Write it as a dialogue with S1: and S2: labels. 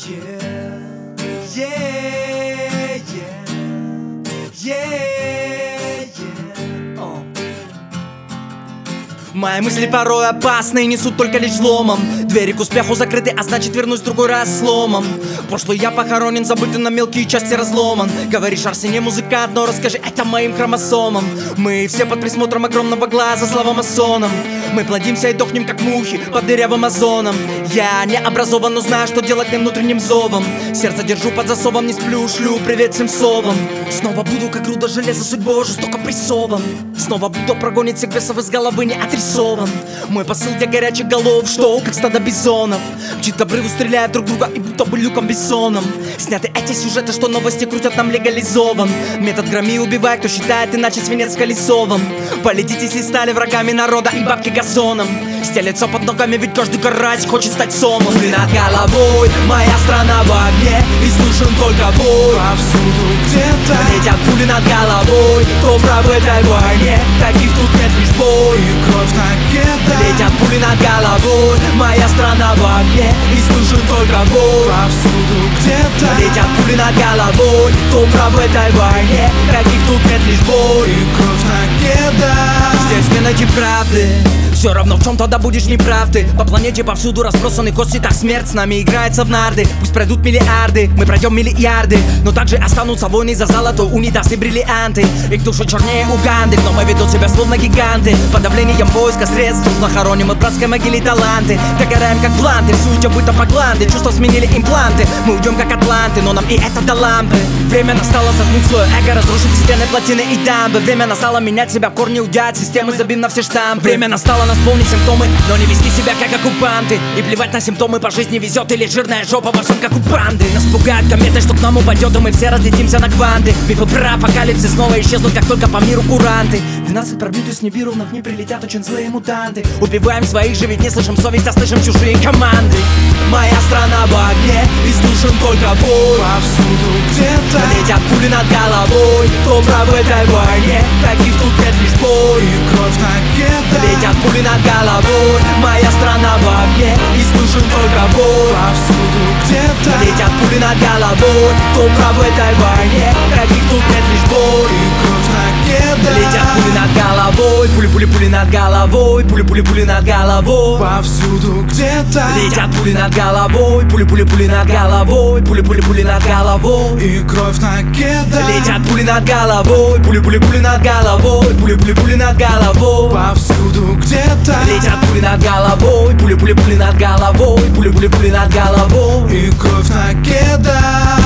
S1: Мои мысли порой опасны и несут только лишь взломом. Двери к успеху закрыты, а значит вернусь в другой раз сломом. Прошлый я похоронен, забытый на мелкие части разломан. Говоришь, Арсений музыкант, но расскажи это моим хромосомам. Мы все под присмотром огромного глаза, слава масонам. Мы плодимся и дохнем, как мухи, под дырявым озоном. Я не образован, но знаю, что делать мне внутренним зовом. Сердце держу под засовом, не сплю, шлю привет всем совам. Снова буду, как груда железа, судьбой жестоко прессован. Снова буду прогонить всех бесов из головы, не отрисован. Мой посыл для горячих голов, что как стадо бизонов. Мчит к обрыву, стреляют друг друга и будто бы Люком Бессоном. Сняты эти сюжеты, что новости крутят нам легализован. Метод громи убивай, кто считает иначе свинец колесовым. Полетите, если стали врагами народа и бабки газоном. Стелется под ногами, ведь каждый карась хочет стать сомом. Пули над головой, моя страна в огне, и слышен только бой.
S2: Повсюду где-то
S1: летят пули над головой. Кто прав в этой войне, таких тут нет лишь бой.
S2: и кровь на кеда.
S1: Летят пули над головой, моя страна в огне, и слышен только бой.
S2: Повсюду где-то
S1: летят пули над головой. Кто прав в этой войне, таких тут нет лишь бой.
S2: и кровь на кеда.
S1: Здесь не найти правды, все равно в чем тогда будешь неправ ты. По планете повсюду разбросаны кости, так смерть с нами играется в нарды. Пусть пройдут миллиарды, мы пройдем миллиарды, но также останутся войны за золото, унитаз и бриллианты. Их души чернее Уганды, но мы ведут себя словно гиганты. Под давлением поиска средств дружно хороним мы в братской могиле таланты. Догораем как бланты, в суете быта погланды. Чувства сменили импланты, мы уйдем как атланты, но нам и это до лампы. Время настало заткнуть свое эго, разрушить стены, плотины и дамбы. Время настало менять себя в корне, удять системы, забив на все штампы. Время настало наполнить симптомы, но не вести себя как оккупанты. И плевать на симптомы, по жизни везет или жирная жопа во всем как у банды. Нас пугают кометы, что к нам упадет, и мы все разлетимся на кванты. Мифы про апокалипсис снова исчезнут, как только по миру куранты. 12 пробьют с Нибиру, но к ним прилетят очень злые мутанты. Убиваем своих же, ведь не слышим совесть, а слышим чужие команды. Моя страна в огне, и слышен только бой.
S2: Повсюду где-то
S1: летят пули над головой. Кто прав в этой войне, таких тут нет лишь бой.
S2: и кровь на кеда.
S1: Летят пули над головой, моя страна в огне, и слышен только бой.
S2: Повсюду где-то
S1: Летят пули над головой. Кто прав в этой войне, таких тут нет лишь бой.
S2: и кровь на кеда.
S1: Летят пули над головой, пули-пули-пули над головой, пули-пули-пули над головой.
S2: Повсюду где-то
S1: Летят пули над головой, пули-пули-пули над головой, пули-пули-пули над головой.
S2: и кровь на кеда.
S1: Летят пули над головой, пули-пули-пули над головой, пули-пули-пули над головой.
S2: Повсюду где-то
S1: Летят пули над головой, пули-пули-пули над головой, пули-пули-пули над головой.
S2: и кровь на кеда.